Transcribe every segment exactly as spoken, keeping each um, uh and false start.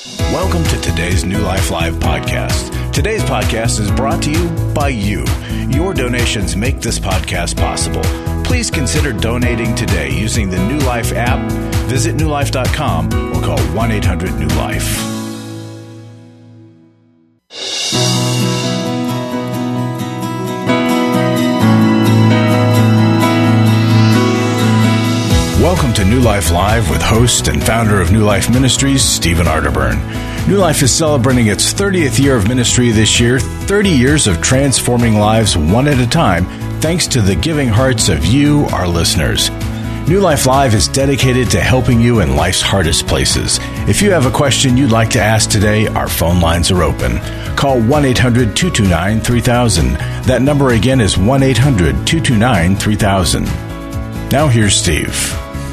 Welcome to today's New Life Live podcast. Today's podcast is brought to you by you. Your donations make this podcast possible. Please consider donating today using the New Life app. Visit new life dot com or call one eight hundred new life. Welcome to New Life Live with host and founder of New Life Ministries, Stephen Arterburn. New Life is celebrating its thirtieth year of ministry this year, thirty years of transforming lives one at a time, thanks to the giving hearts of you, our listeners. New Life Live is dedicated to helping you in life's hardest places. If you have a question you'd like to ask today, our phone lines are open. Call one eight hundred two two nine three thousand. That number again is one eight hundred two two nine three thousand. Now here's Steve.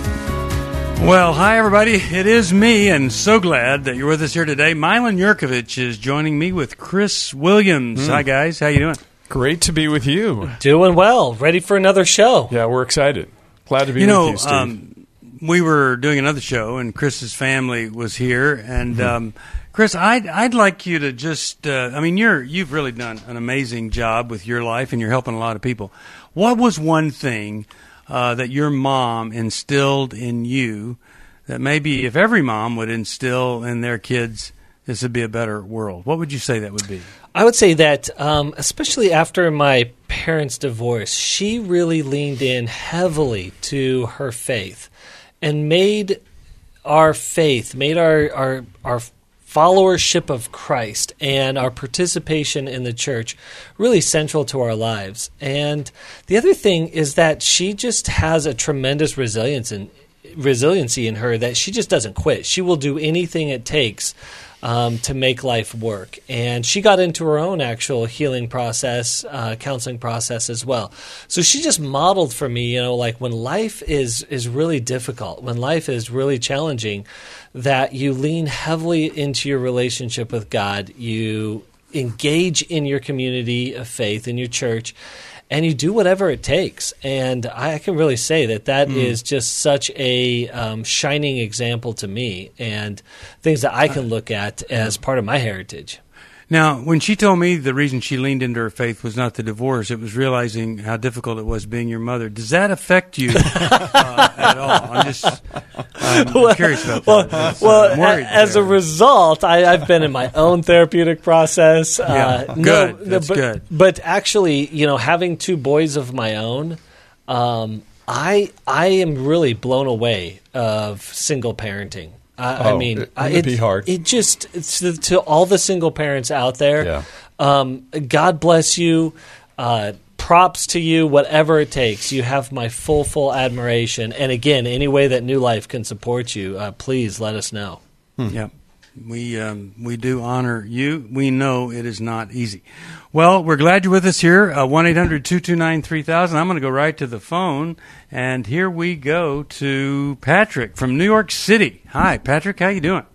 Well, hi, everybody. It is me, and so glad that you're with us here today. Milan Yurkovich is joining me with Chris Williams. Mm. Hi, guys. How you doing? Great to be with you. Doing well. Ready for another show. Yeah, we're excited. Glad to be you with know, you, Steve. Um, we were doing another show, and Chris's family was here. And, mm-hmm. um, Chris, I'd, I'd like you to just, uh, I mean, you're, you've really done an amazing job with your life, and you're helping a lot of people. What was one thing Uh, that your mom instilled in you that maybe if every mom would instill in their kids, this would be a better world? What would you say that would be? I would say that, um, especially after my parents' divorce, she really leaned in heavily to her faith and made our faith, made our our, our followership of Christ and our participation in the church really central to our lives. And the other thing is that she just has a tremendous resilience in, resiliency in her that she just doesn't quit. She will do anything it takes um, to make life work. And she got into her own actual healing process, uh, counseling process as well. So she just modeled for me, you know, like when life is is really difficult, when life is really challenging, that you lean heavily into your relationship with God, you engage in your community of faith, in your church, and you do whatever it takes. And I can really say that that mm. is just such a um, shining example to me and things that I can look at as part of my heritage. Now, when she told me the reason she leaned into her faith was not the divorce, it was realizing how difficult it was being your mother. Does that affect you uh, at all? I'm just I'm well, curious about well, that. Well, uh, worried as there. a result, I, I've been in my own therapeutic process. Yeah, uh, good. No, That's but, good. But actually, you know, having two boys of my own, um, I I am really blown away of single parenting. I, oh, I mean, it, it'd be hard. It just it's to, to all the single parents out there. Yeah. Um, God bless you. Uh, props to you. Whatever it takes, you have my full, full admiration. And again, any way that New Life can support you, uh, please let us know. Hmm. Yeah, we um, we do honor you. We know it is not easy. Well, we're glad you're with us here. Uh, one eight hundred two two nine three thousand. I'm going to go right to the phone, and here we go to Patrick from New York City. Hi, Patrick. How you doing?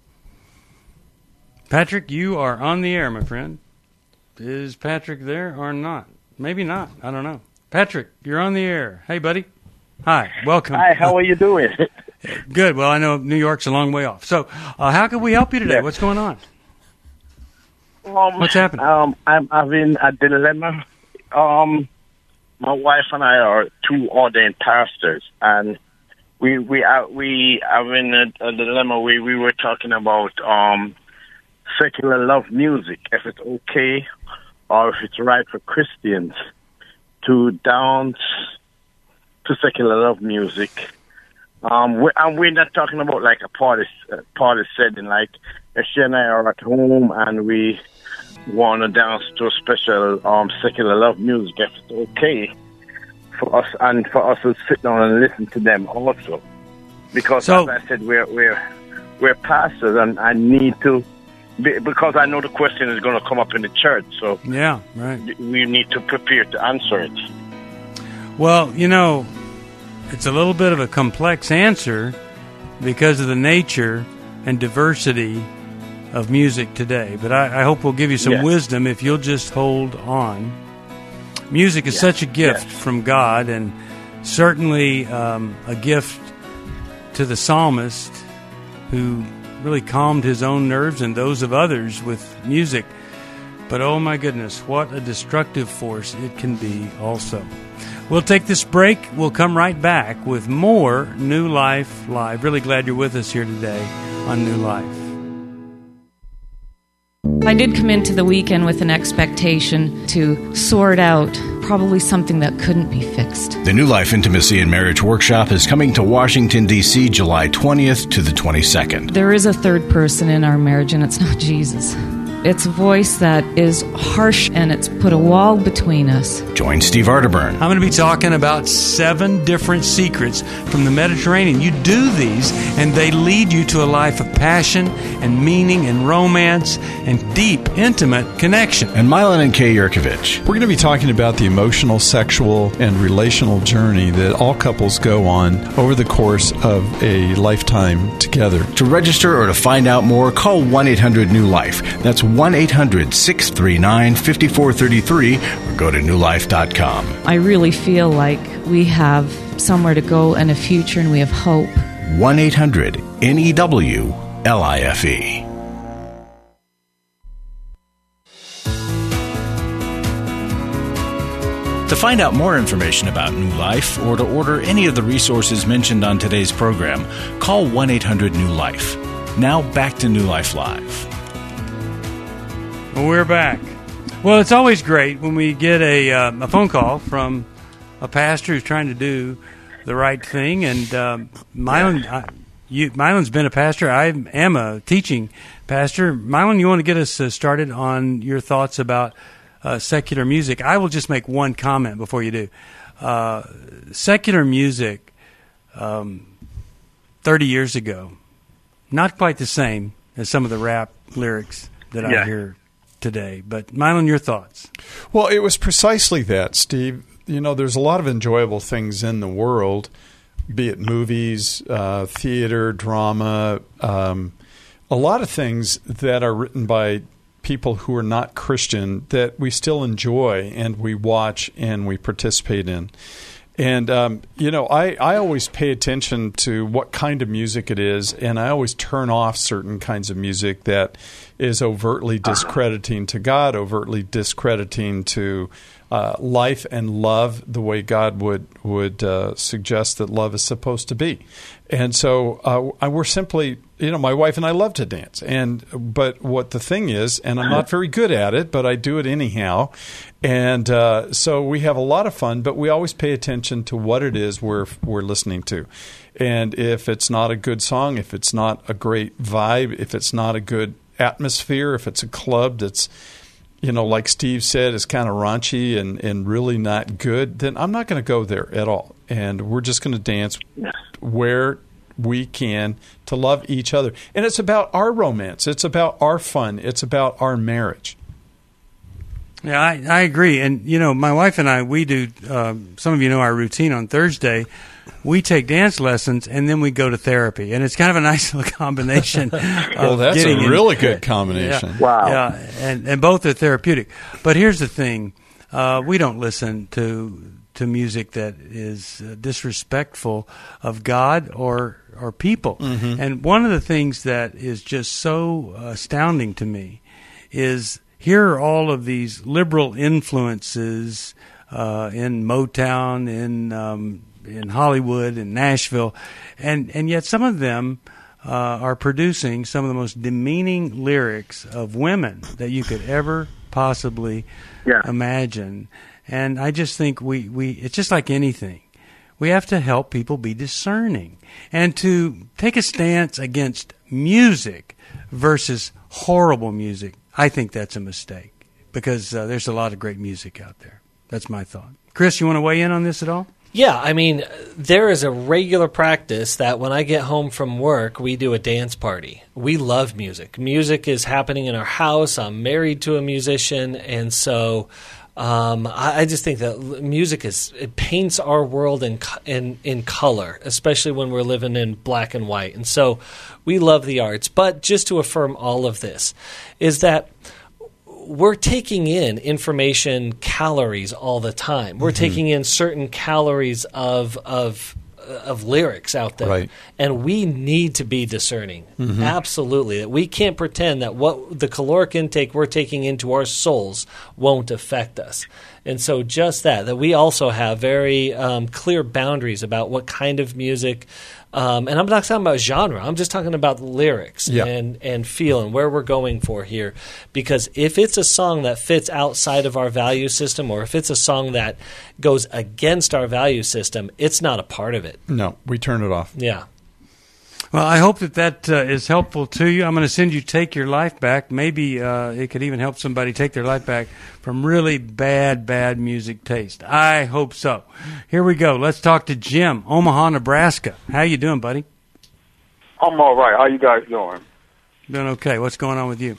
Patrick, you are on the air, my friend. Is Patrick there or not? Maybe not. I don't know. Patrick, you're on the air. Hey, buddy. Hi. Welcome. Hi. How are you doing? Good. Well, I know New York's a long way off. So, uh, how can we help you today? Yeah. What's going on? Um, What's happening? Um, I'm having a dilemma. Um, my wife and I are two ordained pastors, and we we are we having a, a dilemma. We we were talking about um secular love music, if it's okay, or if it's right for Christians to dance to secular love music. Um, we, and we're not talking about like a party uh, party setting, like if she and I are at home and we want to dance to a special um, secular love music, if it's okay for us and for us to sit down and listen to them also. Because so, as I said, we're we're we're pastors, and I need to be, because I know the question is going to come up in the church. So yeah, right. We need to prepare to answer it. Well, you know, it's a little bit of a complex answer because of the nature and diversity of music today. But I, I hope we'll give you some yes. wisdom if you'll just hold on. Music is yes. such a gift yes. from God, and certainly um, a gift to the psalmist who really calmed his own nerves and those of others with music. But oh my goodness, what a destructive force it can be also. We'll take this break. We'll come right back with more New Life Live. Really glad you're with us here today on New Life. I did come into the weekend with an expectation to sort out probably something that couldn't be fixed. The New Life Intimacy and Marriage Workshop is coming to Washington, D C July twentieth to the twenty-second. There is a third person in our marriage, and it's not Jesus. It's a voice that is harsh, and it's put a wall between us. Join Steve Arterburn. I'm going to be talking about seven different secrets from the Mediterranean. You do these, and they lead you to a life of passion and meaning and romance and deep, intimate connection. And Milan and Kay Yurkovich. We're going to be talking about the emotional, sexual, and relational journey that all couples go on over the course of a lifetime together. To register or to find out more, call one eight hundred new life. That's one eight hundred six three nine five four three three or go to new life dot com. I really feel like we have somewhere to go and a future, and we have hope. one eight hundred N E W L I F E. To find out more information about New Life or to order any of the resources mentioned on today's program, call one eight hundred new life. Now back to New Life Live. Well, we're back. Well, it's always great when we get a, uh, a phone call from a pastor who's trying to do the right thing. And um, Milan, I, you, Milan's been a pastor. I am a teaching pastor. Milan, you want to get us uh, started on your thoughts about uh, secular music? I will just make one comment before you do. Uh, secular music, um, thirty years ago, not quite the same as some of the rap lyrics that yeah. I hear today. But Milan, your thoughts? Well, it was precisely that, Steve. You know, there's a lot of enjoyable things in the world, be it movies, uh, theater, drama, um, a lot of things that are written by people who are not Christian that we still enjoy and we watch and we participate in. And, um, you know, I, I always pay attention to what kind of music it is, and I always turn off certain kinds of music that is overtly discrediting to God, overtly discrediting to uh, life and love the way God would, would uh, suggest that love is supposed to be. And so uh, we're simply, you know, my wife and I love to dance. And but what the thing is, and I'm not very good at it, but I do it anyhow. And uh, so we have a lot of fun, but we always pay attention to what it is we're we're listening to. And if it's not a good song, if it's not a great vibe, if it's not a good atmosphere, if it's a club that's, you know, like Steve said, is kind of raunchy and, and really not good, then I'm not going to go there at all. And we're just going to dance where we can to love each other. And it's about our romance. It's about our fun. It's about our marriage. Yeah, I, I agree. And, you know, my wife and I, we do, uh, some of you know our routine on Thursday. We take dance lessons, and then we go to therapy. And it's kind of a nice little combination. Well, that's a really in, good combination. Yeah, wow. Yeah, and, and both are therapeutic. But here's the thing. Uh, we don't listen to to music that is uh, disrespectful of God or, or people. Mm-hmm. And one of the things that is just so astounding to me is here are all of these liberal influences uh, in Motown, in um, in Hollywood, in Nashville, and and yet some of them uh, are producing some of the most demeaning lyrics of women that you could ever possibly yeah. imagine. And I just think we, we it's just like anything. We have to help people be discerning and to take a stance against music versus horrible music. I think that's a mistake because uh, there's a lot of great music out there. That's my thought. Chris, you want to weigh in on this at all? Yeah, I mean, there is a regular practice that when I get home from work, we do a dance party. We love music. Music is happening in our house. I'm married to a musician, and so um, I, I just think that music is it paints our world in, in in color, especially when we're living in black and white. And so we love the arts. But just to affirm all of this is that we're taking in information calories all the time. We're mm-hmm. taking in certain calories of of of lyrics out there, Right. and we need to be discerning. Mm-hmm. Absolutely, that we can't pretend that what the caloric intake we're taking into our souls won't affect us. And so, just that that we also have very um, clear boundaries about what kind of music. Um, and I'm not talking about genre. I'm just talking about lyrics Yeah. and, and feel and where we're going for here. Because if it's a song that fits outside of our value system, or if it's a song that goes against our value system, it's not a part of it. No, we turn it off. Yeah. Well, I hope that that uh, is helpful to you. I'm going to send you Take Your Life Back. Maybe uh, it could even help somebody take their life back from really bad, bad music taste. I hope so. Here we go. Let's talk to Jim, Omaha, Nebraska. How you doing, buddy? I'm all right. How you guys doing? Doing okay. What's going on with you?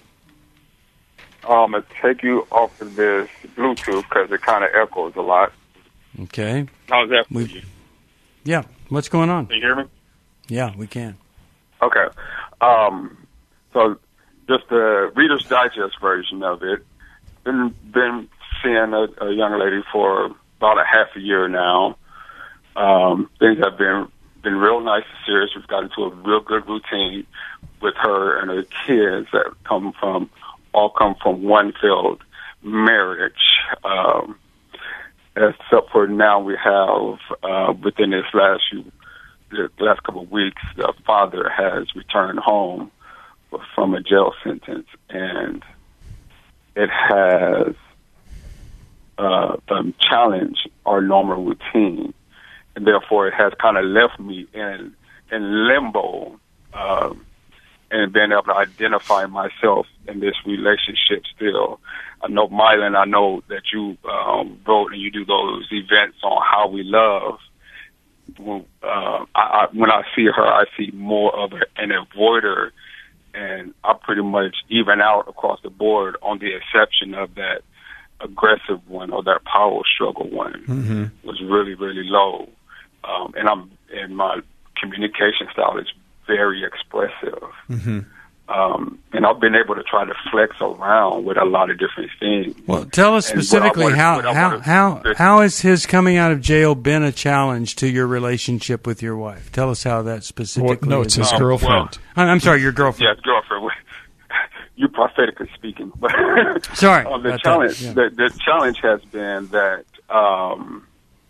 I'm going to take you off of this Bluetooth because it kind of echoes a lot. Okay. How's that for We- you? Yeah. What's going on? Can you hear me? Yeah, we can. Okay. Um, so just the Reader's Digest version of it. Been been seeing a, a young lady for about a half a year now. Um, things have been been real nice and serious. We've got into a real good routine with her and her kids that come from all come from one failed marriage. Um, except for now, we have uh, within this last few. The last couple of weeks, the father has returned home from a jail sentence, and it has uh, um, challenged our normal routine, and therefore it has kind of left me in in limbo, um, and being able to identify myself in this relationship still. I know, Mylan, I know that you um, wrote and you do those events on how we love. When, uh, I, I, when I see her, I see more of a, an avoider, and I pretty much even out across the board on the exception of that aggressive one or that power struggle one Mm-hmm. was really, really low. Um, and I'm and my communication style is very expressive. Mm-hmm. Um, and I've been able to try to flex around with a lot of different things. Well, tell us And what I specifically wanted- how what I how wanted- how how has his coming out of jail been a challenge to your relationship with your wife? Tell us how that specifically. Well, no, it's is. his Um, girlfriend. I'm I'm sorry, your girlfriend. Yes, girlfriend. You prophetically speaking. Sorry um, the about challenge. that, yeah. The, the challenge has been that um,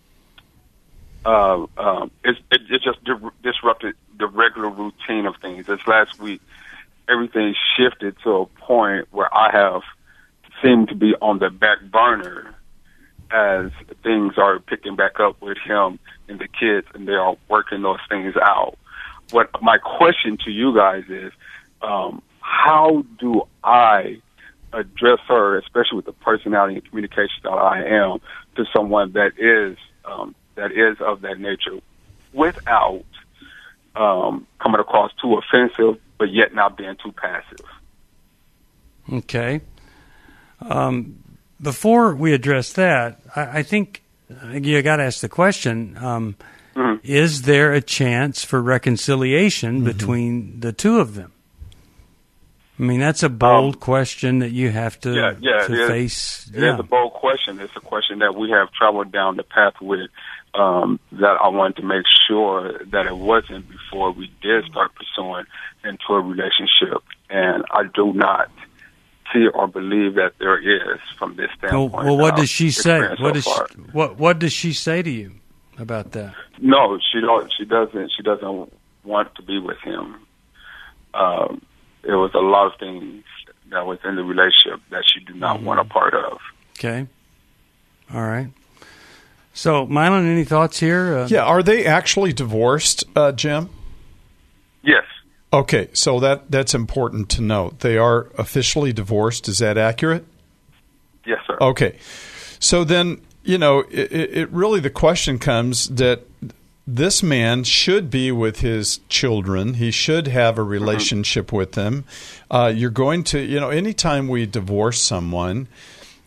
uh, um, it, it, it just di- disrupted the regular routine of things. This last week, everything shifted to a point where I have seemed to be on the back burner as things are picking back up with him and the kids, and they are working those things out. What my question to you guys is, um, how do I address her, especially with the personality and communication that I am, to someone that is um, that is of that nature, without um, coming across too offensive, but yet not being too passive? Okay. Um, before we address that, I, I think you got to ask the question: um, Mhm. is there a chance for reconciliation Mm-hmm. between the two of them? I mean, that's a bold Um, question that you have to, Yeah, yeah, to it is. face. It yeah. is a bold question. It's a question that we have traveled down the path with, um, that I wanted to make sure that it wasn't before we did start pursuing into a relationship. And I do not see or believe that there is from this Well, standpoint. well, what that does I've she say? experienced What so does far. she, what what does she say to you about that? No, she don't. She doesn't. She doesn't want to be with him. Um, it was a lot of things that was in the relationship that she did not Mm-hmm. want a part of. Okay. All right. So, Mylan, any thoughts here? Uh, Yeah, are they actually divorced, uh, Jim? Yes. Okay, so that that's important to note. They are officially divorced. Is that accurate? Yes, sir. Okay. So then, you know, it, it really the question comes that this man should be with his children. He should have a relationship with them. Uh, you're going to, you know, anytime we divorce someone,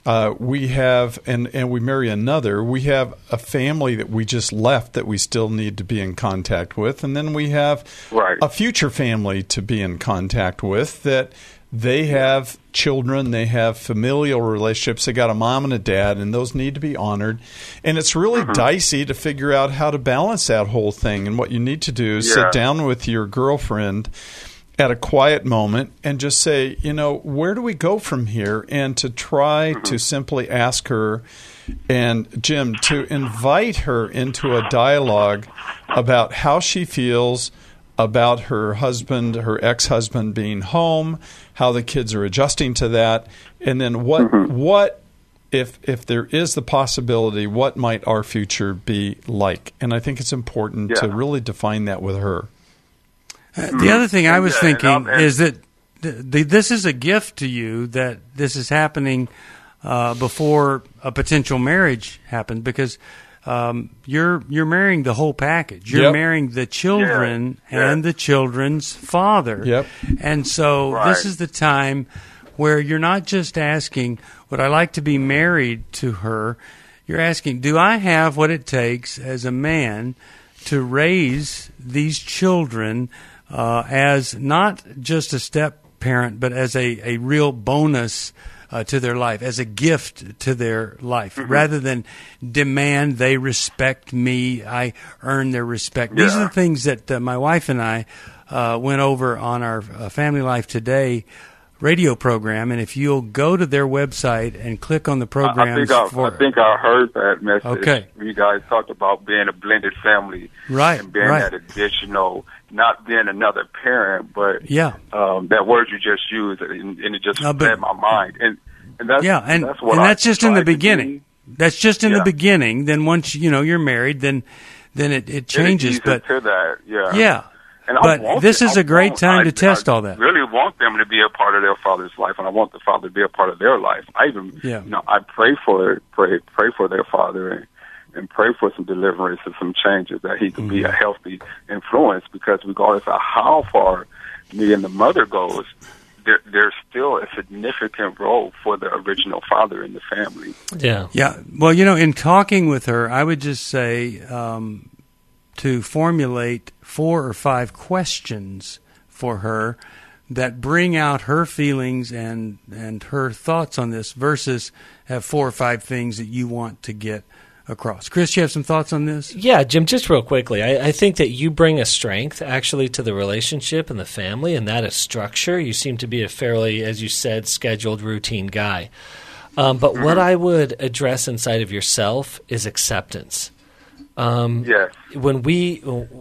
Uh, we have, and, and we marry another, we have a family that we just left that we still need to be in contact with. And then we have right. a future family to be in contact with that they have children, they have familial relationships, they got a mom and a dad, and those need to be honored. And it's really mm-hmm. dicey to figure out how to balance that whole thing. And what you need to do is yeah. sit down with your girlfriend at a quiet moment and just say, you know, where do we go from here? And to try mm-hmm. to simply ask her, and Jim, to invite her into a dialogue about how she feels about her husband, her ex-husband being home, how the kids are adjusting to that, and then what mm-hmm. what if if there is the possibility, what might our future be like? And I think it's important yeah. to really define that with her. Uh, the other thing I was yeah, thinking is that the, the, this is a gift to you that this is happening uh, before a potential marriage happens, because um, you're you're marrying the whole package. You're yep. marrying the children yeah. and yeah. the children's father. Yep. And so right. this is the time where you're not just asking, would I like to be married to her? You're asking, do I have what it takes as a man to raise these children Uh, as not just a step parent, but as a, a real bonus uh, to their life, as a gift to their life, mm-hmm. rather than demand they respect me, I earn their respect. Yeah. These are the things that uh, my wife and I uh, went over on our uh, Family Life Today radio program, and if you'll go to their website and click on the programs, I, I think I, for, I think I heard that message. Okay. You guys talked about being a blended family, right? And being right. that additional, not being another parent, but yeah, um, that word you just used, and, and it just uh, read my mind, and and that's yeah, and that's what and that's I just in the tried to beginning. do. That's just in Yeah. the beginning. Then once you know you're married, then then it, it changes. It but to that, yeah, yeah. And I but want this it, is I a great want, time I, to test I all that. really want them to be a part of their father's life, and I want the father to be a part of their life. I even, Yeah. you know, I pray for it, pray, pray for their father, and, and pray for some deliverance and some changes that he can Mm-hmm. be a healthy influence. Because regardless of how far me and the mother goes, there, there's still a significant role for the original father in the family. Yeah, Yeah. Well, you know, in talking with her, I would just say um, to formulate four or five questions for her that bring out her feelings and and her thoughts on this, versus have four or five things that you want to get across. Chris, you have some thoughts on this? Yeah, Jim, just real quickly, I, I think that you bring a strength actually to the relationship and the family, and that is structure. You seem to be a fairly, as you said, scheduled, routine guy. Um, but what I would address inside of yourself is acceptance. Um, Yes. When we,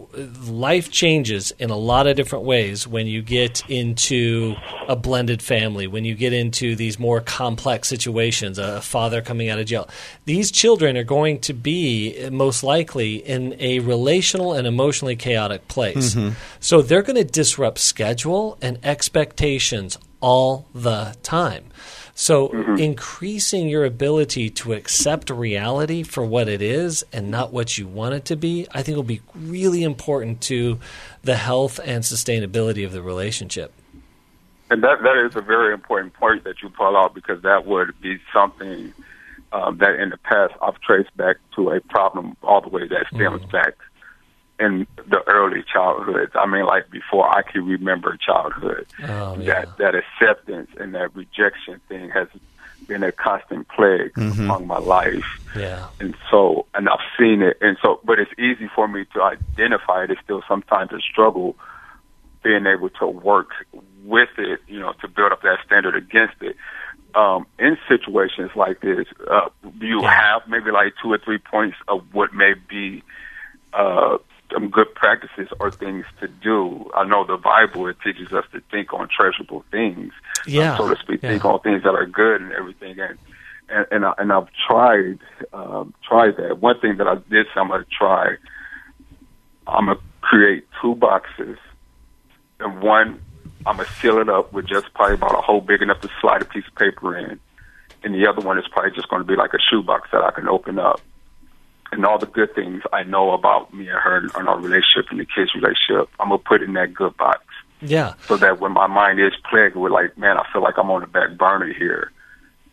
life changes in a lot of different ways when you get into a blended family, when you get into these more complex situations, a father coming out of jail. These children are going to be most likely in a relational and emotionally chaotic place. Mm-hmm. So they're going to disrupt schedule and expectations all the time. So mm-hmm. increasing your ability to accept reality for what it is and not what you want it to be, I think will be really important to the health and sustainability of the relationship. And that that is a very important point that you pull out, because that would be something um, that in the past I've traced back to a problem all the way that stems mm-hmm. back in the early childhood. I mean, like before I can remember childhood. Oh, yeah. That that acceptance and that rejection thing has been a constant plague mm-hmm. among my life. Yeah. And so, and I've seen it. And so, but it's easy for me to identify it. It's still sometimes a struggle being able to work with it, you know, to build up that standard against it. Um, in situations like this, uh, do you yeah. have maybe like two or three points of what may be uh, some good practices or things to do? I know the Bible, it teaches us to think on treasurable things, yeah. um, so to speak, yeah. think on things that are good and everything. And and and, I, and I've tried um, tried that. One thing that I did, so I'm going to try. I'm going to create two boxes, and one I'm going to seal it up with just probably about a hole big enough to slide a piece of paper in, and the other one is probably just going to be like a shoebox that I can open up. And all the good things I know about me and her and our relationship and the kids' relationship, I'm going to put in that good box. Yeah. So that when my mind is plagued with like, man, I feel like I'm on the back burner here,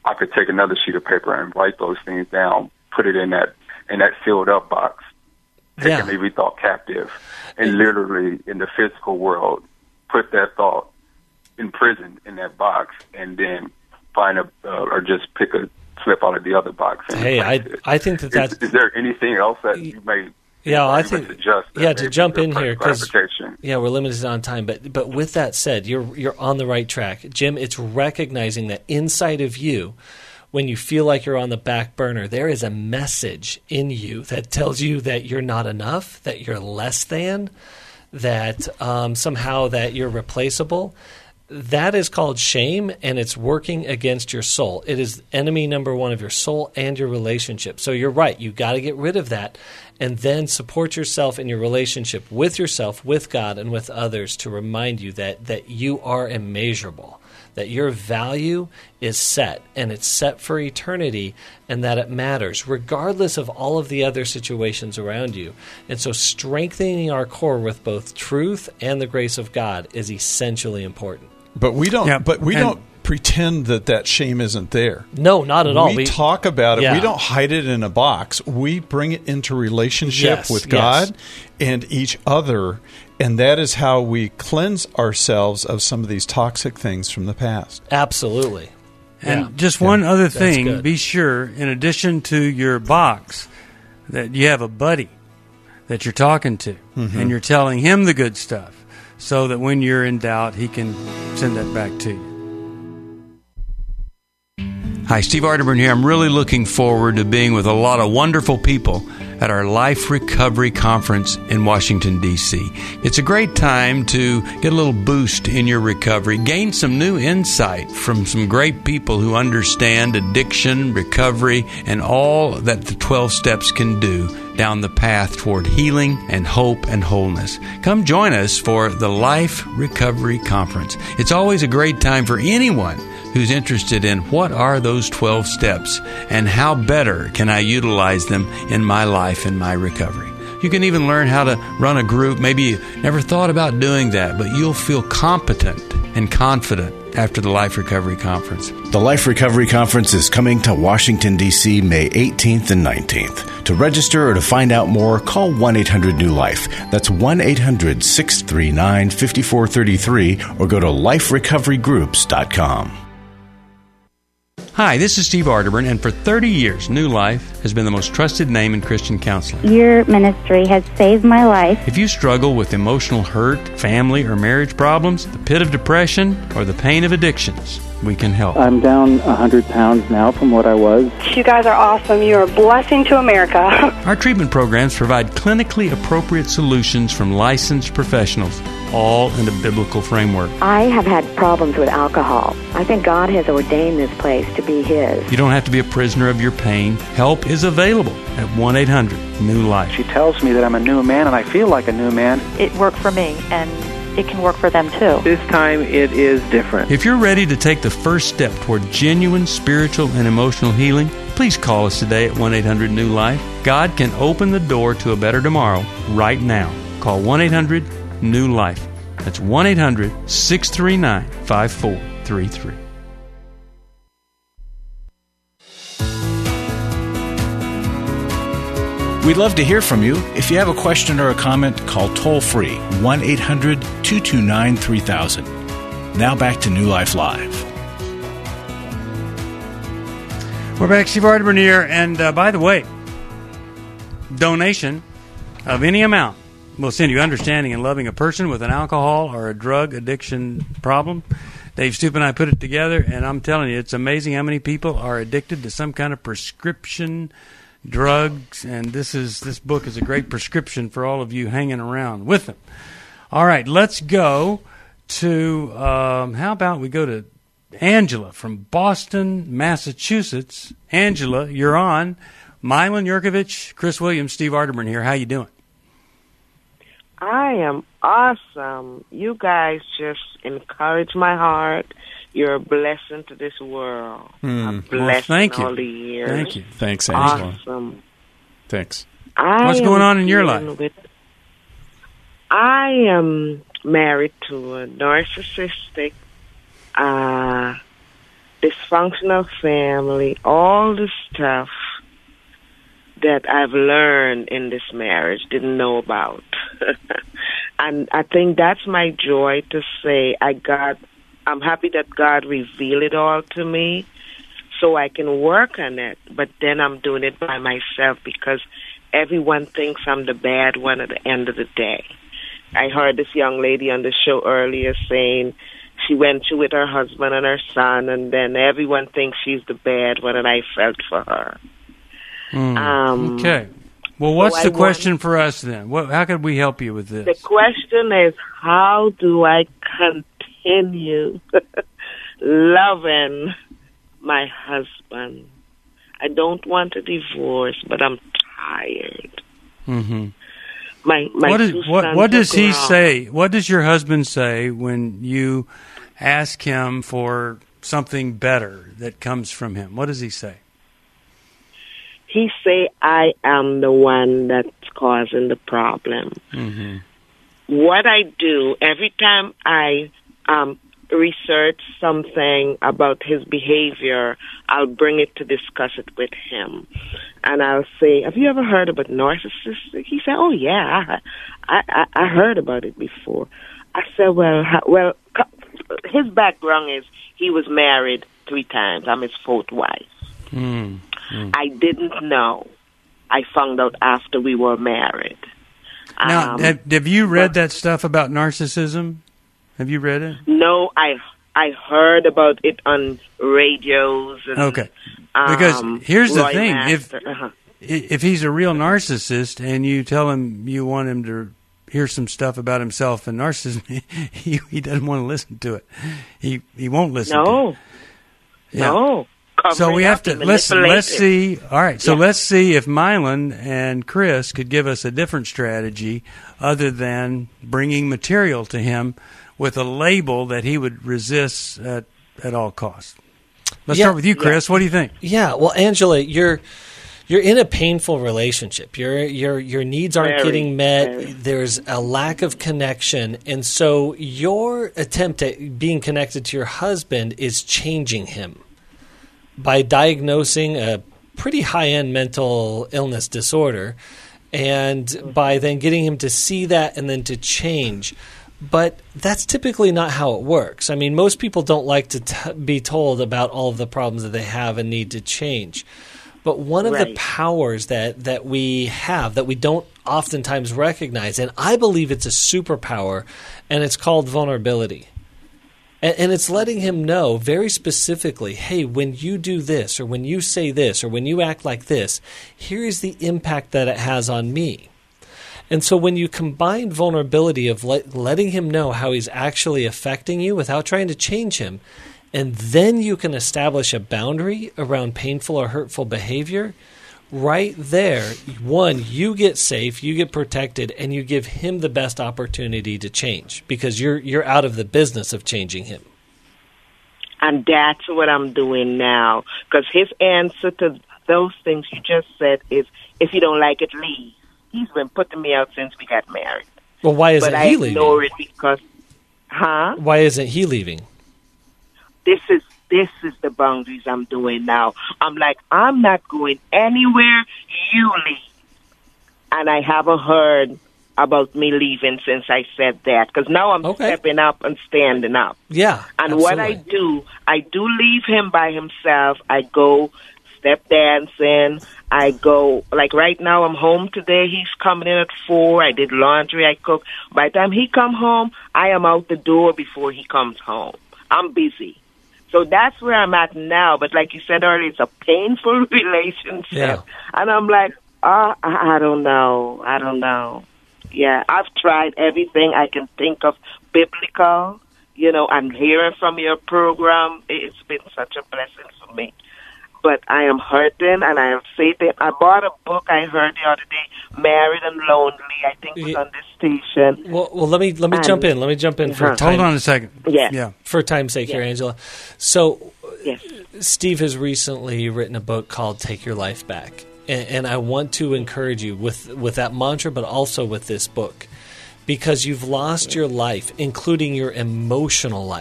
I could take another sheet of paper and write those things down, put it in that in that sealed up box, taking Yeah. every thought captive, and literally in the physical world, put that thought in prison in that box, and then find a uh, or just pick a slip out of the other box. And Hey, I replace it. I think that Is, that's is there anything else that you may? Yeah, I you think would suggest that yeah to maybe jump for in here because clarification? yeah we're limited on time. But but with that said, you're you're on the right track, Jim. It's recognizing that inside of you, when you feel like you're on the back burner, there is a message in you that tells you that you're not enough, that you're less than, that um, somehow that you're replaceable. That is called shame, and it's working against your soul. It is enemy number one of your soul and your relationship. So you're right. You got to get rid of that, and then support yourself in your relationship with yourself, with God, and with others to remind you that that you are immeasurable, that your value is set, and it's set for eternity, and that it matters, regardless of all of the other situations around you. And so strengthening our core with both truth and the grace of God is essentially important. But we don't. Yeah, but we and- don't pretend that that shame isn't there. No, not at all. We, talk about it. Yeah. We don't hide it in a box. We bring it into relationship Yes, with yes. God and each other, and that is how we cleanse ourselves of some of these toxic things from the past. Absolutely. And Yeah. just one other That's thing, good. be sure, in addition to your box, that you have a buddy that you're talking to, Mm-hmm. and you're telling him the good stuff, so that when you're in doubt, he can send that back to you. Hi, Steve Arterburn here. I'm really looking forward to being with a lot of wonderful people at our Life Recovery Conference in Washington, D C It's a great time to get a little boost in your recovery, gain some new insight from some great people who understand addiction, recovery, and all that the twelve steps can do down the path toward healing and hope and wholeness. Come join us for the Life Recovery Conference. It's always a great time for anyone who's interested in what are those twelve steps and how better can I utilize them in my life and my recovery. You can even learn how to run a group. Maybe you never thought about doing that, but you'll feel competent and confident after the Life Recovery Conference. The Life Recovery Conference is coming to Washington, D C May eighteenth and nineteenth. To register or to find out more, call one eight hundred new life. That's one eight hundred six three nine five four three three or go to life recovery groups dot com. Hi, this is Steve Arterburn, and for thirty years, New Life has been the most trusted name in Christian counseling. Your ministry has saved my life. If you struggle with emotional hurt, family or marriage problems, the pit of depression, or the pain of addictions, we can help. I'm down one hundred pounds now from what I was. You guys are awesome. You're a blessing to America. Our treatment programs provide clinically appropriate solutions from licensed professionals, all in a biblical framework. I have had problems with alcohol. I think God has ordained this place to be His. You don't have to be a prisoner of your pain. Help is available at one eight hundred new life. She tells me that I'm a new man, and I feel like a new man. It worked for me, and it can work for them too. This time it is different. If you're ready to take the first step toward genuine spiritual and emotional healing, please call us today at one eight hundred new life. God can open the door to a better tomorrow right now. Call one eight hundred new life. That's one eight hundred six three nine five four three three. We'd love to hear from you. If you have a question or a comment, call toll-free one eight hundred two two nine three thousand. Now back to New Life Live. We're back, Steve Arterburn here, and uh, by the way, donation of any amount will send you understanding and loving a person with an alcohol or a drug addiction problem. Dave Stoop and I put it together, and I'm telling you, it's amazing how many people are addicted to some kind of prescription drugs, and this is this book is a great prescription for all of you hanging around with them. All right, let's go to, um, how about we go to Angela from Boston, Massachusetts. Angela, you're on. Milan Yurkovich, Chris Williams, Steve Arterburn here. How you doing? I am awesome. You guys just encourage my heart. You're a blessing to this world. Mm. A blessing well, thank you. all the years. Thank you. Thanks, Angela. Awesome. Thanks. I What's going on in your life? With, I am married to a narcissistic, uh, dysfunctional family, all the stuff that I've learned in this marriage, didn't know about. And I think that's my joy to say I got, I'm happy that God revealed it all to me so I can work on it. But then I'm doing it by myself because everyone thinks I'm the bad one at the end of the day. I heard this young lady on the show earlier saying she went through with her husband and her son, and then everyone thinks she's the bad one, and I felt for her. Mm. Um, okay. Well, what's so the question want, for us then? What, how could we help you with this? The question is, how do I continue loving my husband? I don't want a divorce, but I'm tired. Mm-hmm. My, my what, is, what, what does he grown. say? What does your husband say when you ask him for something better that comes from him? What does he say? He say, I am the one that's causing the problem. Mm-hmm. What I do, every time I um, research something about his behavior, I'll bring it to discuss it with him. And I'll say, have you ever heard about narcissistic? He said, oh, yeah, I, I, I heard about it before. I said, well, how, well, his background is he was married three times. I'm his fourth wife. Mm. Mm. I didn't know. I found out after we were married. Now, um, have, have you read that stuff about narcissism? Have you read it? No, I I heard about it on radios. And, okay. Because um, here's the Roy thing: Master, if uh-huh. if he's a real narcissist, and you tell him you want him to hear some stuff about himself and narcissism, he he doesn't want to listen to it. He he won't listen. No. to it. Yeah. No. So we have to listen. Let's see. All right. So yeah. let's see if Mylan and Chris could give us a different strategy other than bringing material to him with a label that he would resist at, at all costs. Let's yeah. start with you, Chris. Yeah. What do you think? Yeah. Well, Angela, you're you're in a painful relationship. Your your your needs aren't very, getting met. Very. There's a lack of connection, and so your attempt at being connected to your husband is changing him by diagnosing a pretty high-end mental illness disorder, and by then getting him to see that and then to change. But that's typically not how it works. I mean, most people don't like to t- be told about all of the problems that they have and need to change. But one of right. the powers that, that we have that we don't oftentimes recognize, and I believe it's a superpower, and it's called vulnerability. And, and it's letting him know very specifically, hey, when you do this, or when you say this, or when you act like this, here is the impact that it has on me. And so when you combine vulnerability of let, letting him know how he's actually affecting you without trying to change him, and then you can establish a boundary around painful or hurtful behavior, right there, one, you get safe, you get protected, and you give him the best opportunity to change because you're you're out of the business of changing him. And that's what I'm doing now. Because his answer to those things you just said is, if you don't like it, leave. He's been putting me out since we got married. Well, why isn't but he I leaving? ignore it because, huh? Why isn't he leaving? This is this is the boundaries I'm doing now. I'm like, I'm not going anywhere. You leave. And I haven't heard about me leaving since I said that. Because now I'm okay. stepping up and standing up. Yeah, And absolutely. what I do, I do leave him by himself. I go step dancing. I go, like right now I'm home today. He's coming in at four. I did laundry. I cook. By the time he come home, I am out the door before he comes home. I'm busy. So that's where I'm at now. But like you said earlier, it's a painful relationship. Yeah. And I'm like, oh, I I don't know. I don't know. Yeah, I've tried everything I can think of biblical. You know, I'm hearing from your program. It's been such a blessing for me. But I am hurting, and I have said that. I bought a book I heard the other day, Married and Lonely. I think it was on this station. Well, well, let me let me And- jump in. Let me jump in for Uh-huh. time. Hold on a second. Yeah. Yeah. For time's sake Yeah. here, Angela. So, Yes. Steve has recently written a book called "Take Your Life Back," and, and I want to encourage you with with that mantra, but also with this book, because you've lost your life, including your emotional life.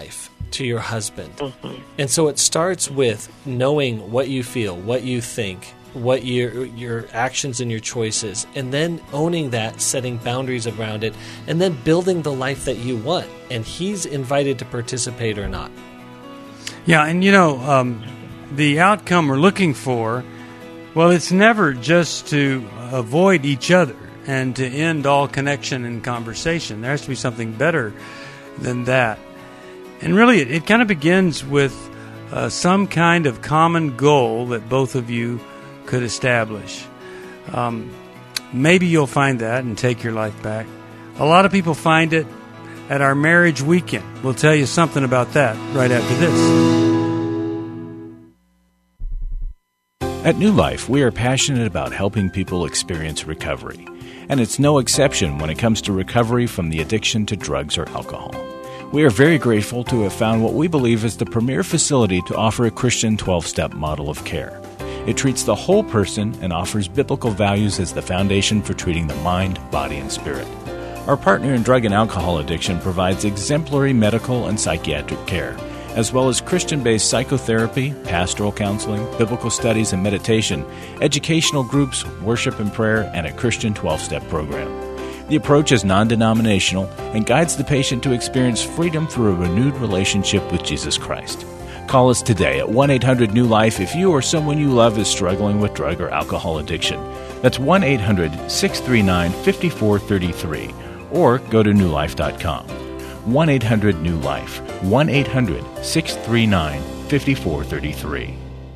to your husband. Mm-hmm. And so it starts with knowing what you feel, what you think, what your your actions and your choices, and then owning that, setting boundaries around it, and then building the life that you want. And he's invited to participate or not. Yeah, and you know, um, the outcome we're looking for, well, it's never just to avoid each other and to end all connection and conversation. There has to be something better than that. And really, it, it kind of begins with uh, some kind of common goal that both of you could establish. Um, maybe you'll find that and take your life back. A lot of people find it at our marriage weekend. We'll tell you something about that right after this. At New Life, we are passionate about helping people experience recovery. And it's no exception when it comes to recovery from the addiction to drugs or alcohol. We are very grateful to have found what we believe is the premier facility to offer a Christian twelve-step model of care. It treats the whole person and offers biblical values as the foundation for treating the mind, body, and spirit. Our partner in drug and alcohol addiction provides exemplary medical and psychiatric care, as well as Christian-based psychotherapy, pastoral counseling, biblical studies and meditation, educational groups, worship and prayer, and a Christian twelve-step program. The approach is non-denominational and guides the patient to experience freedom through a renewed relationship with Jesus Christ. Call us today at one eight hundred new life if you or someone you love is struggling with drug or alcohol addiction. That's one eight hundred six three nine five four three three, or go to new life dot com. one eight hundred new life, one eight hundred six three nine five four three three.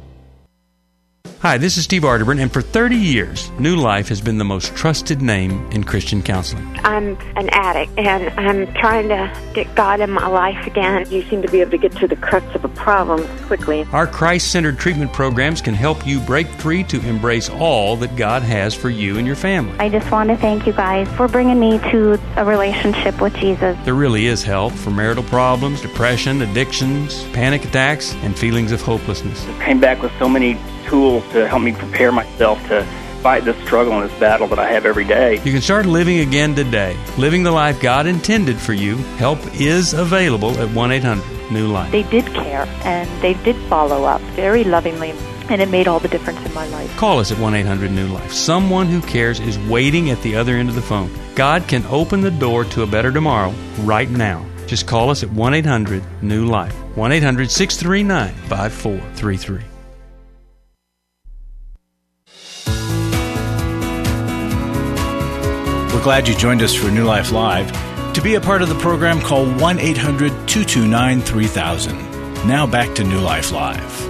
Hi, this is Steve Arterburn, and for thirty years, New Life has been the most trusted name in Christian counseling. I'm an addict, and I'm trying to get God in my life again. You seem to be able to get to the crux of a problem quickly. Our Christ-centered treatment programs can help you break free to embrace all that God has for you and your family. I just want to thank you guys for bringing me to a relationship with Jesus. There really is help for marital problems, depression, addictions, panic attacks, and feelings of hopelessness. I came back with so many tools to help me prepare myself to fight this struggle and this battle that I have every day. You can start living again today, living the life God intended for you. Help is available at one eight hundred new life. They did care, and they did follow up very lovingly, and it made all the difference in my life. Call us at one eight hundred new life. Someone who cares is waiting at the other end of the phone. God can open the door to a better tomorrow right now. Just call us at one eight hundred new life. one eight hundred six three nine five four three three. We're glad you joined us for New Life Live. To be a part of the program, call one eight hundred two two nine three thousand. Now back to New Life Live.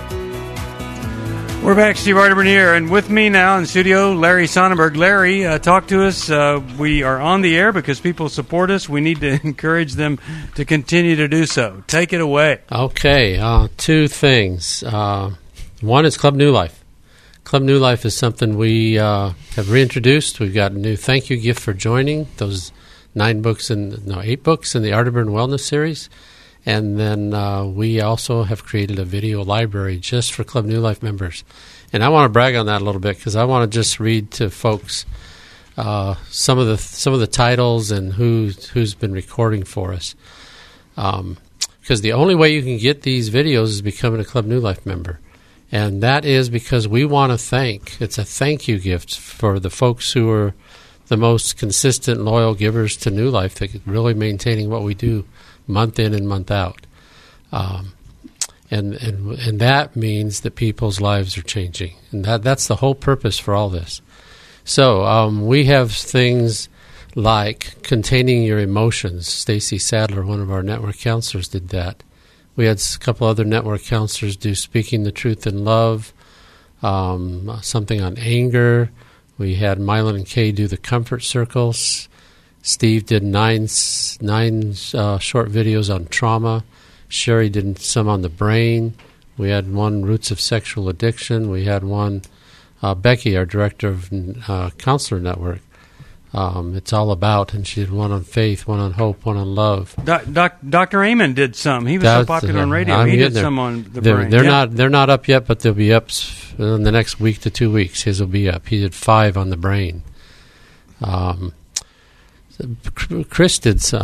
We're back. Steve Arterburn here, and with me now in the studio, Larry Sonnenberg. Larry, uh, talk to us. Uh, we are on the air because people support us. We need to encourage them to continue to do so. Take it away. Okay, uh, two things. Uh, one is Club New Life. Club New Life is something we uh, have reintroduced. We've got a new thank you gift for joining those nine books and no eight books in the Arterburn Wellness series, and then uh, we also have created a video library just for Club New Life members. And I want to brag on that a little bit because I want to just read to folks uh, some of the some of the titles and who who's been recording for us. Um, because the only way you can get these videos is becoming a Club New Life member. And that is because we want to thank, it's a thank you gift for the folks who are the most consistent, loyal givers to New Life, that are really maintaining what we do month in and month out. Um, and, and and that means that people's lives are changing. And that that's the whole purpose for all this. So um, we have things like Containing Your Emotions. Stacy Sadler, one of our network counselors, did that. We had a couple other network counselors do Speaking the Truth in Love, um, something on anger. We had Mylan and Kay do the Comfort Circles. Steve did nine nine uh, short videos on trauma. Sherry did some on the brain. We had one, Roots of Sexual Addiction. We had one, uh, Becky, our director of uh, Counselor Network. Um, it's all about, and she did one on faith, one on hope, one on love. Doc, doc, Doctor Amen did some. He was That's, so popular uh, on radio. I'm he did there. some on the they're, brain. They're yeah. not. They're not up yet, but they'll be up in the next week to two weeks. His will be up. He did five on the brain. Um, Chris did some.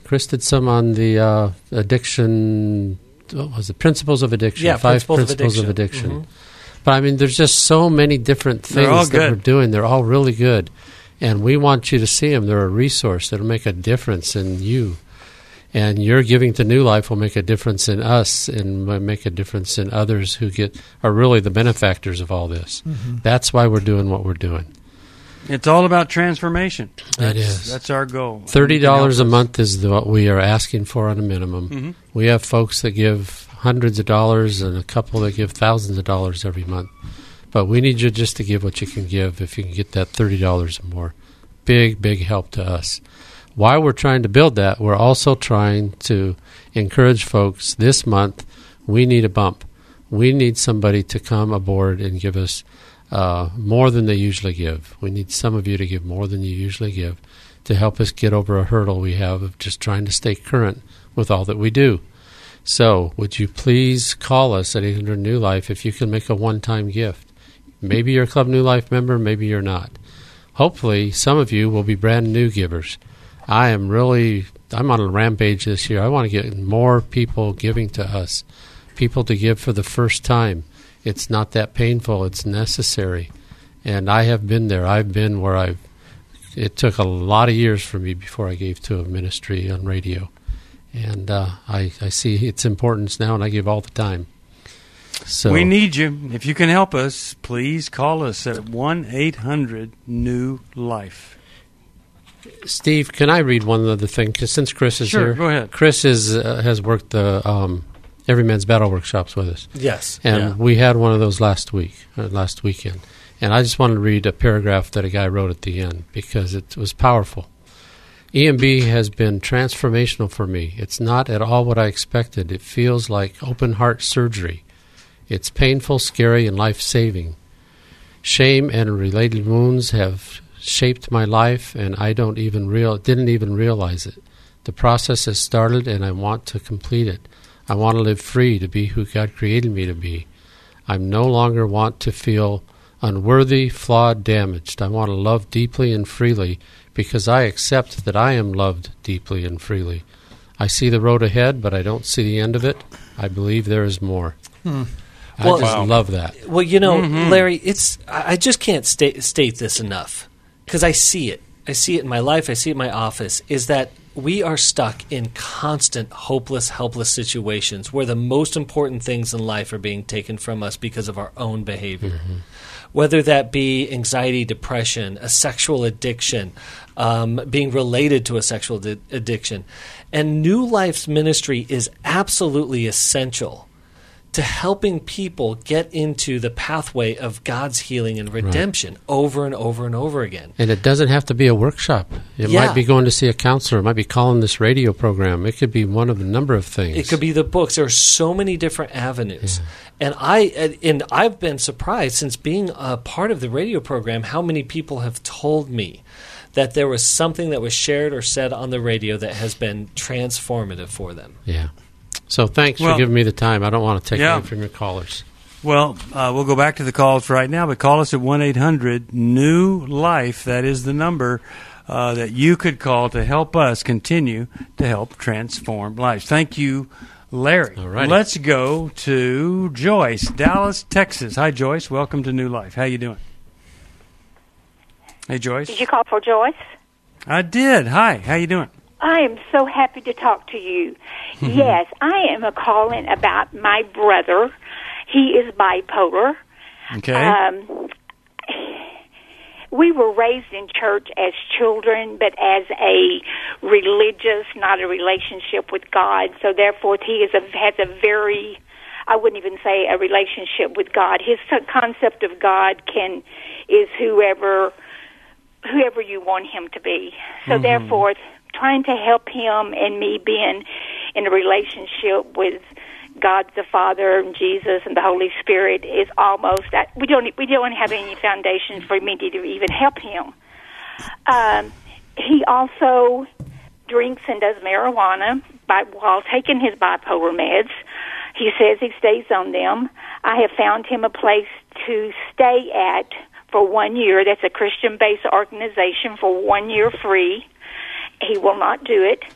Chris did some on the uh, addiction. What was it? Principles of Addiction. Yeah, Five Principles, Principles of of Addiction. Addiction. Mm-hmm. But I mean, there's just so many different They're all things that good. we're doing. They're all really good. And we want you to see them. They're a resource that will make a difference in you. And your giving to New Life will make a difference in us and will make a difference in others who get are really the benefactors of all this. Mm-hmm. That's why we're doing what we're doing. It's all about transformation. That's, It is. That's our goal. thirty dollars a And you can help us. month is the, what we are asking for on a minimum. Mhm. We have folks that give hundreds of dollars and a couple that give thousands of dollars every month. But we need you just to give what you can give if you can get that thirty dollars or more. Big, big help to us. While we're trying to build that, we're also trying to encourage folks this month, we need a bump. We need somebody to come aboard and give us uh, more than they usually give. We need some of you to give more than you usually give to help us get over a hurdle we have of just trying to stay current with all that we do. So would you please call us at eight hundred New Life if you can make a one-time gift. Maybe you're a Club New Life member, maybe you're not. Hopefully, some of you will be brand new givers. I am really, I'm on a rampage this year. I want to get more people giving to us, people to give for the first time. It's not that painful. It's necessary. And I have been there. I've been where I've, it took a lot of years for me before I gave to a ministry on radio. And uh, I, I see its importance now, and I give all the time. So we need you. If you can help us, please call us at one eight hundred New Life. Steve, can I read one other thing? 'Cause since Chris is Sure, here, go ahead. Chris is uh, has worked the um, Every Man's Battle workshops with us. Yes, and yeah. we had one of those last week, uh, last weekend. And I just wanted to read a paragraph that a guy wrote at the end because it was powerful. E M B has been transformational for me. It's not at all what I expected. It feels like open heart surgery. It's painful, scary, and life-saving. Shame and related wounds have shaped my life, and I don't even real didn't even realize it. The process has started, and I want to complete it. I want to live free, to be who God created me to be. I no longer want to feel unworthy, flawed, damaged. I want to love deeply and freely because I accept that I am loved deeply and freely. I see the road ahead, but I don't see the end of it. I believe there is more. Hmm. I Well- just Wow. love that. Well, you know, Mm-hmm. Larry, it's I I just can't state, state this enough because I see it. I see it in my life. I see it in my office. Is that we are stuck in constant, hopeless, helpless situations where the most important things in life are being taken from us because of our own behavior. Mm-hmm. Whether that be anxiety, depression, a sexual addiction, um, being related to a sexual di- addiction. And New Life's ministry is absolutely essential to helping people get into the pathway of God's healing and redemption over and over and over again. And it doesn't have to be a workshop. It Yeah. might be going to see a counselor. It might be calling this radio program. It could be one of a number of things. It could be the books. There are so many different avenues. And I and I've been surprised since being a part of the radio program how many people have told me that there was something that was shared or said on the radio that has been transformative for them. Yeah. So thanks Well- for giving me the time. I don't want to take Yeah. away from your callers. Well, uh, we'll go back to the calls right now, but call us at one eight hundred New Life. That is the number uh, that you could call to help us continue to help transform lives. Thank you, Larry. All righty. Let's go to Joyce, Dallas, Texas. Hi, Joyce. Welcome to New Life. How you doing? Hey, Joyce. Did you call for Joyce? I did. Hi. How you doing? I am so happy to talk to you. Yes, I am a calling about my brother. He is bipolar. Okay. Um, we were raised in church as children, but as a religious, not a relationship with God. So therefore, he is a, has a very, I wouldn't even say a relationship with God. His concept of God can is whoever whoever you want him to be. So Mhm. therefore, trying to help him and me being in a relationship with God the Father and Jesus and the Holy Spirit is almost that we don't we don't have any foundation for me to even help him. Um, he also drinks and does marijuana by, while taking his bipolar meds. He says he stays on them. I have found him a place to stay at for one year. That's a Christian-based organization for one year free. He will not do it.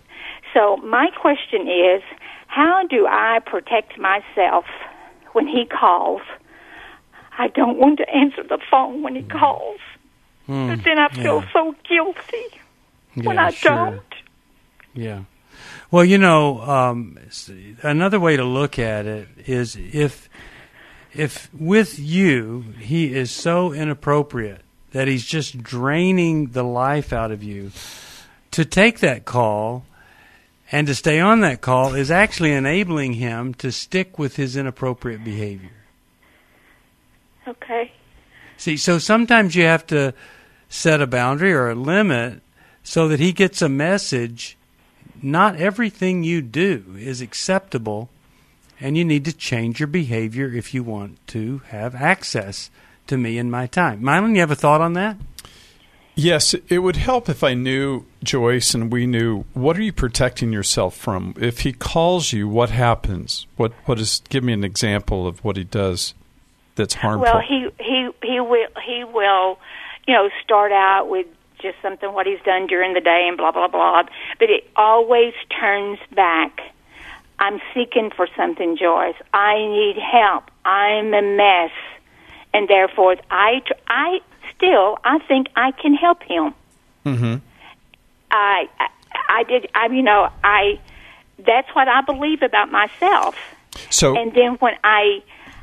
So my question is, how do I protect myself when he calls? I don't want to answer the phone when he calls. Mm, but then I feel yeah. so guilty when Yeah, I sure. don't. Yeah. Well, you know, um, another way to look at it is if if with you he is so inappropriate that he's just draining the life out of you, to take that call and to stay on that call is actually enabling him to stick with his inappropriate behavior. Okay. See, so sometimes you have to set a boundary or a limit so that he gets a message. Not everything you do is acceptable, and you need to change your behavior if you want to have access to me and my time. Mylon, you have a thought on that? Yes, it would help if I knew, Joyce, and we knew, what are you protecting yourself from? If he calls you, what happens? What what is? Give me an example of what he does that's harmful. Well, he he he will he will, you know, start out with just something what he's done during the day and blah blah blah, but it always turns back. I'm seeking for something, Joyce. I need help. I'm a mess, and therefore I I. Still, I think I can help him. Mm-hmm. I, I, I did. I, you know, I. That's what I believe about myself. So, and then when I.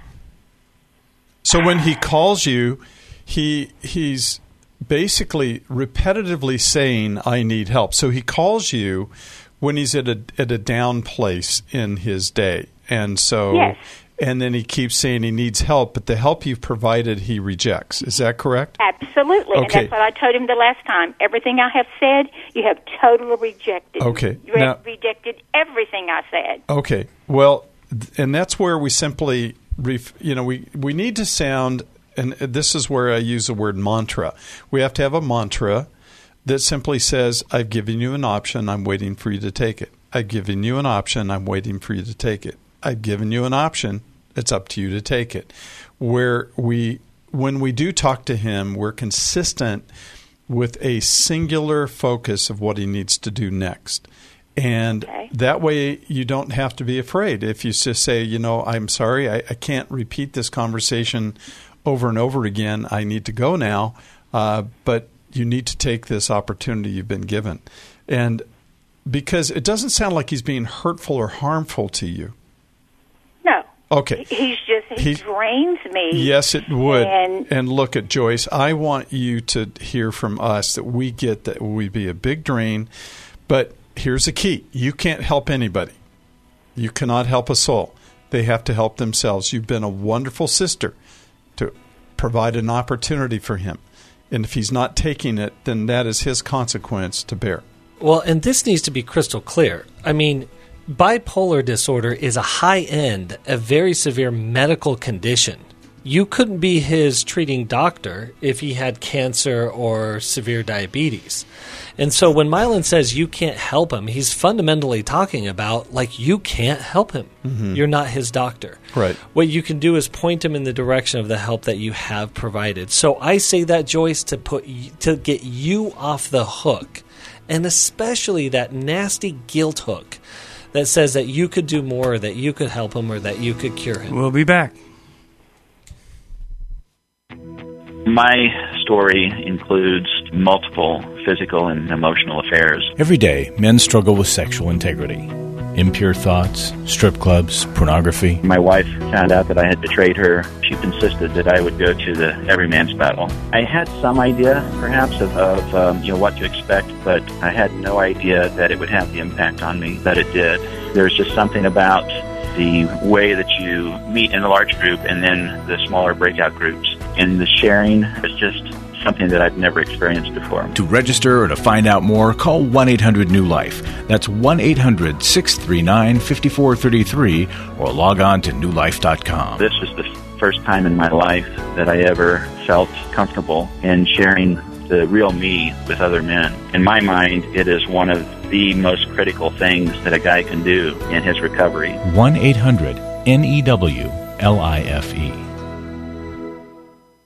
So when he calls you, he he's basically repetitively saying, "I need help." So he calls you when he's at a at a down place in his day, and so. Yes. And then he keeps saying he needs help, but the help you've provided, he rejects. Is that correct? Absolutely. Okay. And that's what I told him the last time. Everything I have said, you have totally rejected. Okay. You have Now, rejected everything I said. okay. Well, th- and that's where we simply, ref- you know, we, we need to sound, and this is where I use the word mantra. We have to have a mantra that simply says, I've given you an option, I'm waiting for you to take it. I've given you an option, I'm waiting for you to take it. I've given you an option. It's up to you to take it. Where we, when we do talk to him, we're consistent with a singular focus of what he needs to do next. And okay. that way you don't have to be afraid. If you just say, you know, I'm sorry, I, I can't repeat this conversation over and over again. I need to go now, uh, but you need to take this opportunity you've been given. And because it doesn't sound like he's being hurtful or harmful to you. No. Okay. He's just, he, he drains me. Yes, it would. And, and look at Joyce. I want you to hear from us that we get that we'd be a big drain. But here's the key. You can't help anybody. You cannot help a soul. They have to help themselves. You've been a wonderful sister to provide an opportunity for him. And if he's not taking it, then that is his consequence to bear. Well, and this needs to be crystal clear. I mean, bipolar disorder is a high-end, a very severe medical condition. You couldn't be his treating doctor if he had cancer or severe diabetes. And so when Mylon says you can't help him, he's fundamentally talking about, like, you can't help him. Mm-hmm. You're not his doctor. Right. What you can do is point him in the direction of the help that you have provided. So I say that, Joyce, to put to get you off the hook, and especially that nasty guilt hook that says that you could do more, that you could help him, or that you could cure him. We'll be back. My story includes multiple physical and emotional affairs. Every day, men struggle with sexual integrity. Impure thoughts, strip clubs, pornography. My wife found out that I had betrayed her. She insisted that I would go to the everyman's battle. I had some idea, perhaps, of, of um, you know what to expect, but I had no idea that it would have the impact on me that it did. There's just something about the way that you meet in a large group and then the smaller breakout groups. And the sharing is just something that I've never experienced before. To register or to find out more, call one eight hundred new life. That's one eight hundred six three nine five four three three or log on to new life dot com. This is the first time in my life that I ever felt comfortable in sharing the real me with other men. In my mind, it is one of the most critical things that a guy can do in his recovery. one eight hundred N E W L I F E.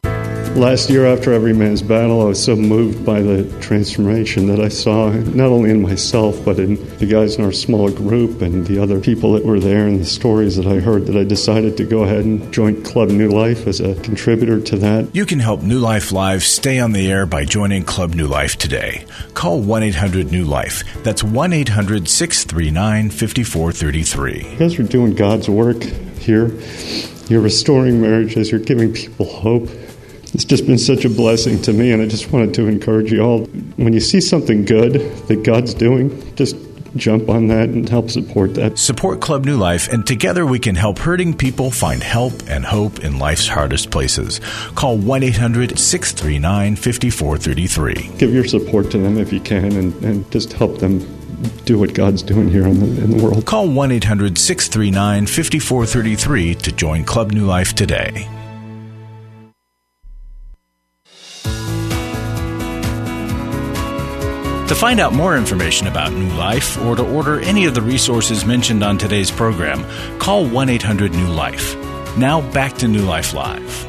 Last year, after Every Man's Battle, I was so moved by the transformation that I saw, not only in myself, but in the guys in our small group and the other people that were there and the stories that I heard, that I decided to go ahead and join Club New Life as a contributor to that. You can help New Life Live stay on the air by joining Club New Life today. Call one eight hundred new life. That's one eight hundred six three nine five four three three. You guys are doing God's work here. You're restoring marriages. You're giving people hope. It's just been such a blessing to me, and I just wanted to encourage you all. When you see something good that God's doing, just jump on that and help support that. Support Club New Life, and together we can help hurting people find help and hope in life's hardest places. Call one eight hundred six three nine five four three three. Give your support to them if you can, and, and just help them do what God's doing here in the, in the world. Call one eight hundred six three nine five four three three to join Club New Life today. To find out more information about New Life or to order any of the resources mentioned on today's program, call one eight hundred new life. Now back to New Life Live.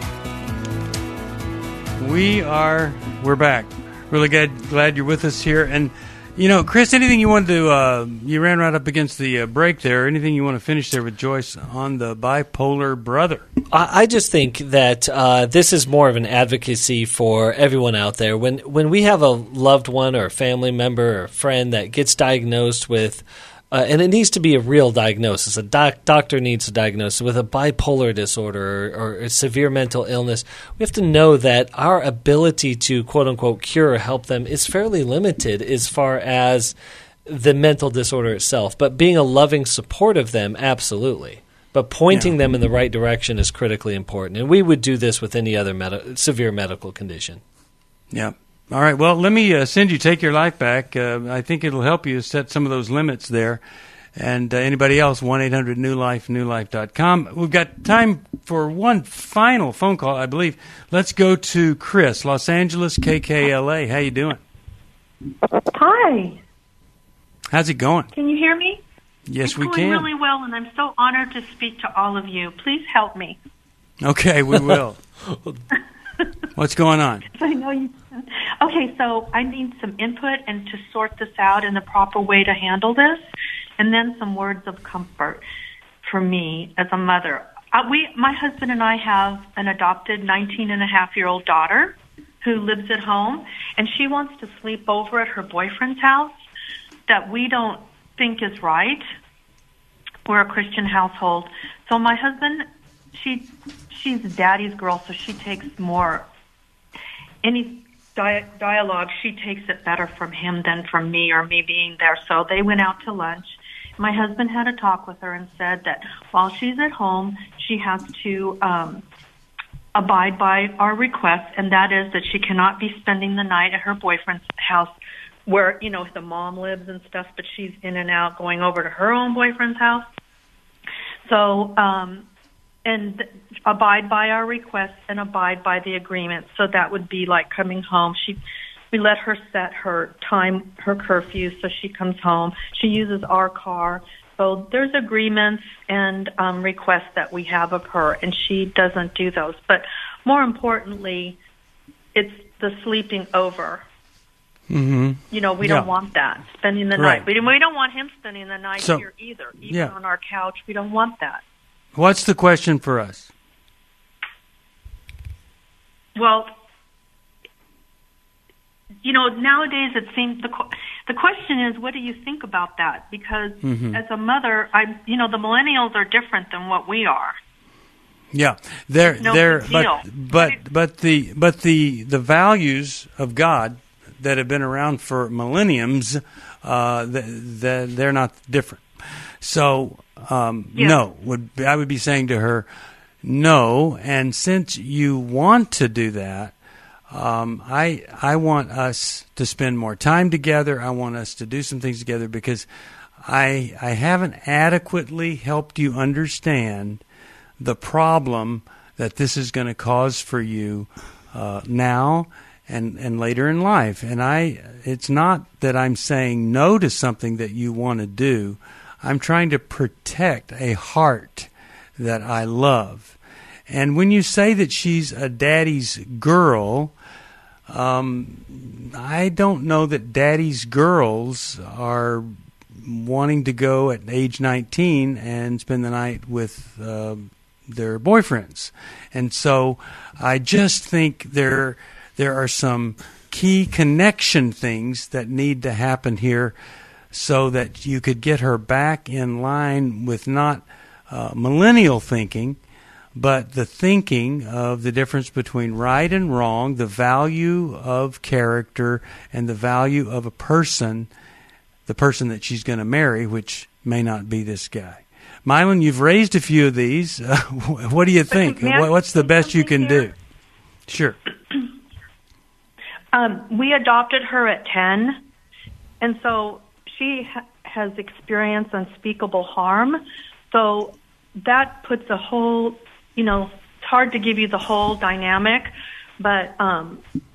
We are, we're back. Really glad, glad you're with us here. And, you know, Chris, anything you wanted to, uh, you ran right up against the uh, break there. Anything you want to finish there with Joyce on the bipolar brother? I, I just think that uh, this is more of an advocacy for everyone out there. When when we have a loved one or a family member or a friend that gets diagnosed with, uh, and it needs to be a real diagnosis, a doc, doctor needs to diagnose with a bipolar disorder or, or a severe mental illness, we have to know that our ability to quote-unquote cure or help them is fairly limited as far as the mental disorder itself. But being a loving support of them, absolutely. But pointing yeah. them in the right direction is critically important. And we would do this with any other med- severe medical condition. Yeah. All right. Well, let me uh, send you Take Your Life Back. Uh, I think it'll help you set some of those limits there. And uh, anybody else, one eight hundred new life, new life dot com. We've got time for one final phone call, I believe. Let's go to Chris, Los Angeles, K K L A. How you doing? Hi. How's it going? Can you hear me? Yes, it's we going can. really well, and I'm so honored to speak to all of you. Please help me. Okay, we will. What's going on? I know you. Okay, so I need some input and to sort this out in the proper way to handle this, and then some words of comfort for me as a mother. Uh, we, my husband and I have an adopted nineteen and a half year old daughter who lives at home, and she wants to sleep over at her boyfriend's house that we don't think is right. We're a Christian household. So my husband, she she's daddy's girl, so she takes more, any di- dialogue, she takes it better from him than from me or me being there. So they went out to lunch. My husband had a talk with her and said that while she's at home, she has to um, abide by our request, and that is that she cannot be spending the night at her boyfriend's house where, you know, the mom lives and stuff, but she's in and out going over to her own boyfriend's house. So, um, and abide by our requests and abide by the agreement. So that would be like coming home. She, we let her set her time, her curfew, so she comes home. She uses our car. So there's agreements and um, requests that we have of her, and she doesn't do those. But more importantly, it's the sleeping over. Mm-hmm. You know, we yeah. don't want that, spending the right. night. We, we don't want him spending the night so, here either, even yeah. on our couch. We don't want that. What's the question for us? Well, you know, nowadays it seems the the question is, what do you think about that? Because mm-hmm. as a mother, I, you know, the millennials are different than what we are. Yeah, they're no they're but but but the but the the values of God that have been around for millenniums, uh, the, the, they're not different. So um, yeah. no, would I would be saying to her, no. And since you want to do that, um, I I want us to spend more time together. I want us to do some things together because I I haven't adequately helped you understand the problem that this is going to cause for you uh, now and, and later in life. And I, it's not that I'm saying no to something that you want to do. I'm trying to protect a heart that I love. And when you say that she's a daddy's girl, um, I don't know that daddy's girls are wanting to go at age nineteen and spend the night with uh, their boyfriends. And so I just think there there are some key connection things that need to happen here so that you could get her back in line with not uh, millennial thinking, but the thinking of the difference between right and wrong, the value of character, and the value of a person, the person that she's going to marry, which may not be this guy. Mylon, you've raised a few of these. Uh, what do you think? What's the best you can do? Sure. Um, we adopted her at ten, and so she ha- has experienced unspeakable harm. So that puts a whole, you know, it's hard to give you the whole dynamic, but um,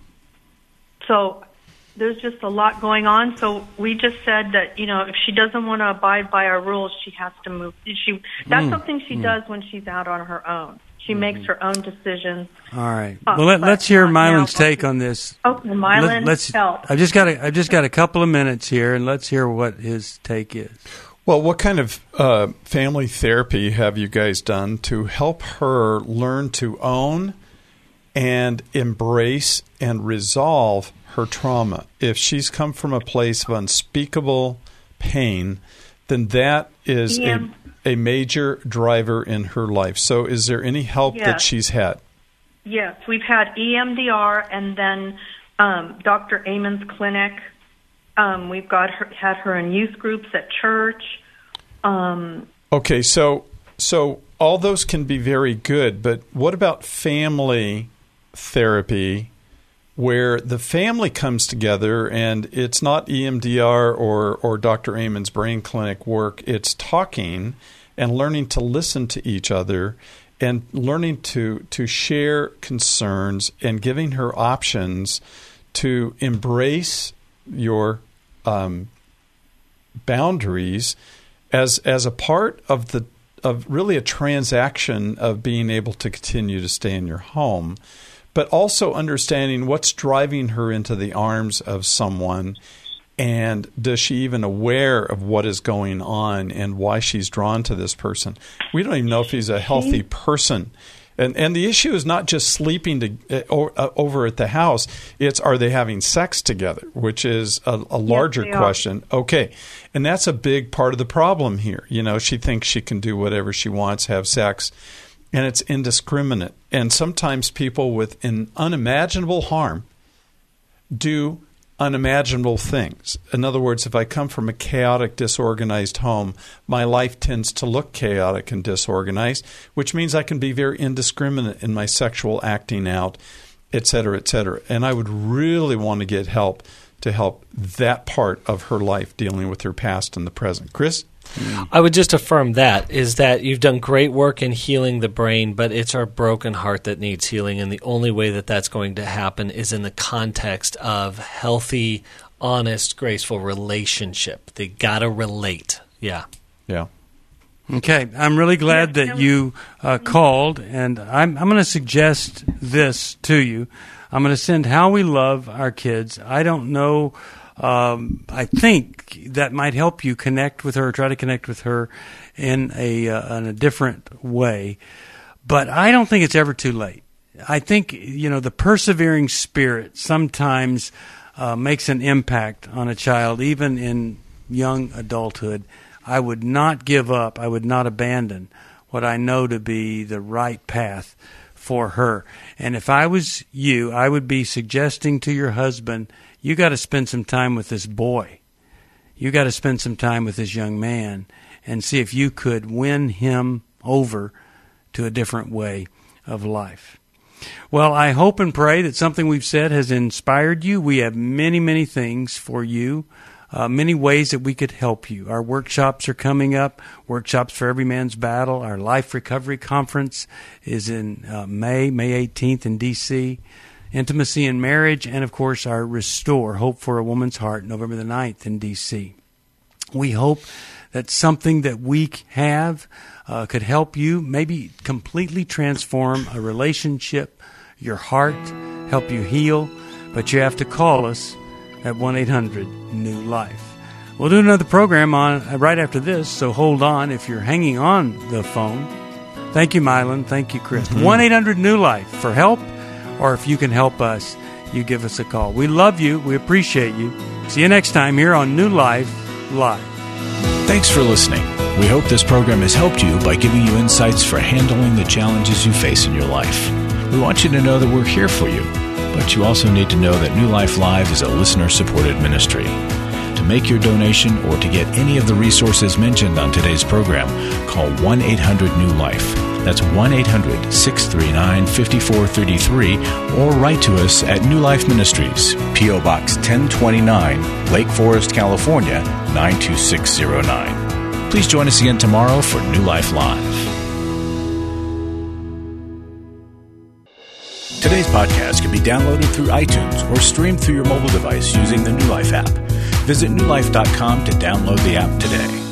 so there's just a lot going on. So we just said that, you know, if she doesn't want to abide by our rules, she has to move. She That's mm. something she mm. does when she's out on her own. She mm-hmm. makes her own decisions. All right. Uh, well, let, let's hear Mylon's take on this. Okay, Mylon, let, let's, help. I've just got a, I've just got a couple of minutes here, and let's hear what his take is. Well, what kind of uh, family therapy have you guys done to help her learn to own and embrace and resolve her trauma? If she's come from a place of unspeakable pain, then that is yeah. a, a major driver in her life. So is there any help yes. that she's had? Yes, we've had E M D R and then um, Doctor Amen's clinic. Um, we've got her, had her in youth groups at church. Um, okay, so so all those can be very good, but what about family therapy, where the family comes together and it's not E M D R or, or Doctor Amen's brain clinic work, it's talking and learning to listen to each other and learning to, to share concerns and giving her options to embrace your um, boundaries as as a part of the of really a transaction of being able to continue to stay in your home, but also understanding what's driving her into the arms of someone, and does she even aware of what is going on and why she's drawn to this person? We don't even know if he's a healthy person. And and the issue is not just sleeping to, uh, over at the house. It's, are they having sex together, which is a, a larger yes, question. Are. Okay. And that's a big part of the problem here. You know, she thinks she can do whatever she wants, have sex, and it's indiscriminate. And sometimes people with an unimaginable harm do unimaginable things. In other words, if I come from a chaotic, disorganized home, my life tends to look chaotic and disorganized, which means I can be very indiscriminate in my sexual acting out, et cetera, et cetera. And I would really want to get help to help that part of her life dealing with her past and the present. Chris? I would just affirm that, is that you've done great work in healing the brain, but it's our broken heart that needs healing, and the only way that that's going to happen is in the context of healthy, honest, graceful relationship. They got to relate. Yeah. Yeah. Okay. I'm really glad that you uh, called, and I'm, I'm going to suggest this to you. I'm going to send How We Love Our Kids. I don't know... Um, I think that might help you connect with her, try to connect with her in a uh, in a different way. But I don't think it's ever too late. I think, you know, the persevering spirit sometimes uh, makes an impact on a child, even in young adulthood. I would not give up. I would not abandon what I know to be the right path for her. And if I was you, I would be suggesting to your husband, you got to spend some time with this boy. You got to spend some time with this young man and see if you could win him over to a different way of life. Well, I hope and pray that something we've said has inspired you. We have many, many things for you, uh, many ways that we could help you. Our workshops are coming up, workshops for Every Man's Battle. Our Life Recovery Conference is in uh, May, May eighteenth in D C Intimacy in Marriage, and, of course, our Restore, Hope for a Woman's Heart, November the ninth in D C We hope that something that we have uh, could help you maybe completely transform a relationship, your heart, help you heal, but you have to call us at one eight hundred new life. We'll do another program on uh, right after this, so hold on if you're hanging on the phone. Thank you, Mylan. Thank you, Chris. Mm-hmm. one eight hundred new life for help, or if you can help us, you give us a call. We love you. We appreciate you. See you next time here on New Life Live. Thanks for listening. We hope this program has helped you by giving you insights for handling the challenges you face in your life. We want you to know that we're here for you, but you also need to know that New Life Live is a listener-supported ministry. To make your donation or to get any of the resources mentioned on today's program, call one eight hundred new life. That's one eight hundred, six three nine, five four three three, or write to us at New Life Ministries, P O. Box ten twenty-nine, Lake Forest, California, nine two six zero nine. Please join us again tomorrow for New Life Live. Today's podcast can be downloaded through iTunes or streamed through your mobile device using the New Life app. Visit new life dot com to download the app today.